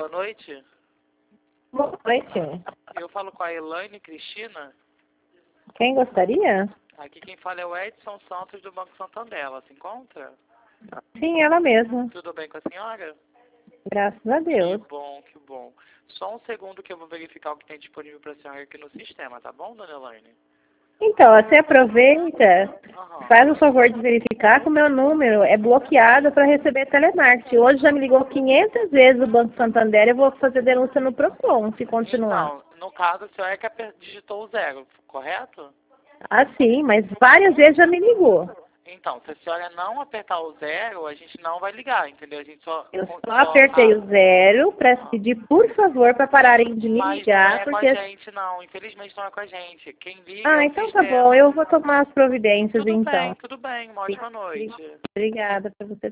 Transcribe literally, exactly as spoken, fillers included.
Boa noite. Boa noite. Eu falo com a Elaine Cristina. Quem gostaria? Aqui quem fala é o Edson Santos do Banco Santander. Ela se encontra? Sim, ela mesma. Tudo bem com a senhora? Graças a Deus. Que bom, que bom. Só um segundo que eu vou verificar o que tem disponível para a senhora aqui no sistema, tá bom, dona Elaine? Então, você aproveita, Aham. faz o favor de verificar que o meu número é bloqueado para receber telemarketing. Hoje já me ligou quinhentas vezes o Banco Santander, eu vou fazer denúncia no Procon, se continuar. Então, no caso, a senhora é que aper- digitou o zero, correto? Ah, sim, mas várias vezes já me ligou. Então, se a senhora não apertar o zero, a gente não vai ligar, entendeu? A gente só... Eu só só apertei a- o zero para pedir, por favor, para pararem de me Mas não ligar, é com a porque... gente, não. Infelizmente não é com a gente. Quem liga é Ah, o então tá sistema. bom, eu vou tomar as providências, Tudo bem, então. tudo bem. Uma ótima noite. Obrigada por você.